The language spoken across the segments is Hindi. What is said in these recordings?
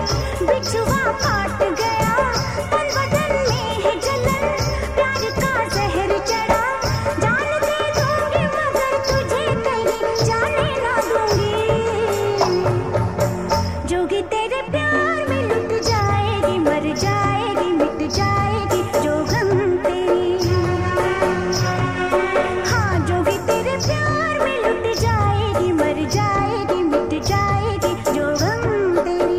बिछुआ काट गया तन बदन में है जलन, प्यार का जहर चढ़ा, जान दे दूंगी मगर तुझे कहीं जाने ना दूंगी। जोगी तेरे प्यार में लुट जाएगी, मर जाएगी, मिट जाएगी जो गम तेरी। हाँ जोगी तेरे प्यार में लुट जाएगी, मर जाएगी, मिट जाएगी जो गम तेरी।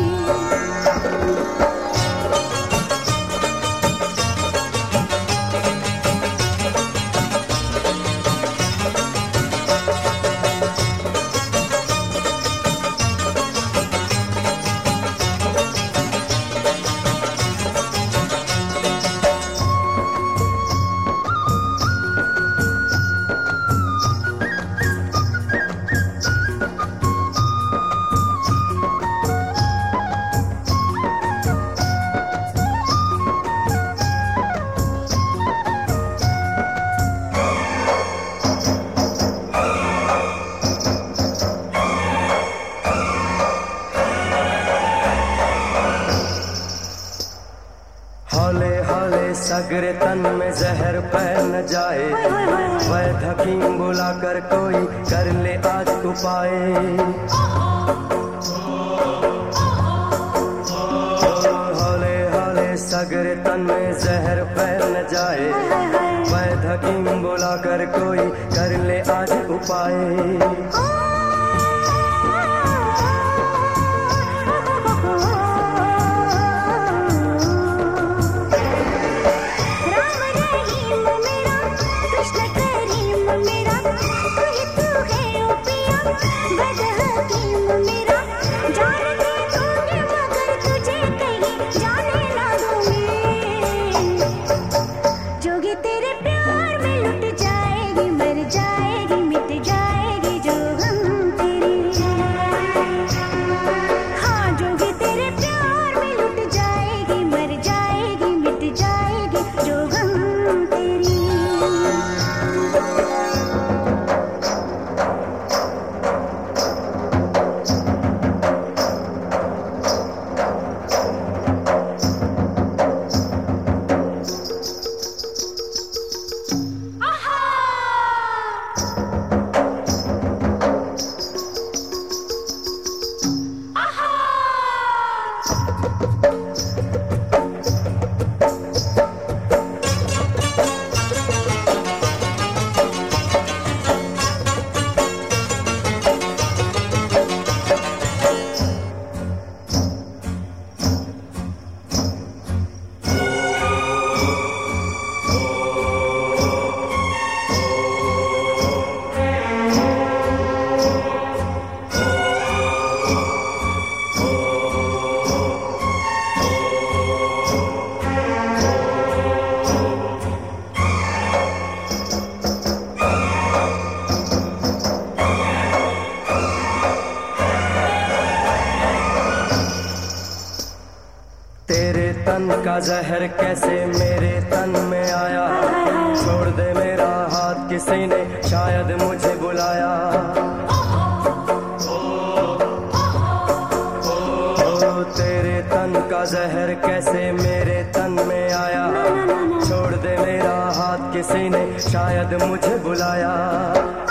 हौले हौले सगरे तन में जहर फैल न जाए, वैद्य हकीम बुलाकर कोई कर ले आज उपाय। हौले हौले सगरे तन में जहर फैल न जाए, वैद्य हकीम बुलाकर कोई कर ले आज उपाय। जोगी तेरे प्यार में लुट जाएगी, मर जाएगी, मिट जाएगी जो गम तेरी। हाँ जोगी तेरे प्यार में लुट जाएगी, मर जाएगी, मिट जाएगी जो गम तेरी। तेरे तन का जहर कैसे मेरे तन में आया, छोड़ दे मेरा हाथ किसी ने शायद मुझे बुलाया। ओ तेरे तन का जहर कैसे मेरे तन में आया, छोड़ दे मेरा हाथ किसी ने शायद मुझे बुलाया।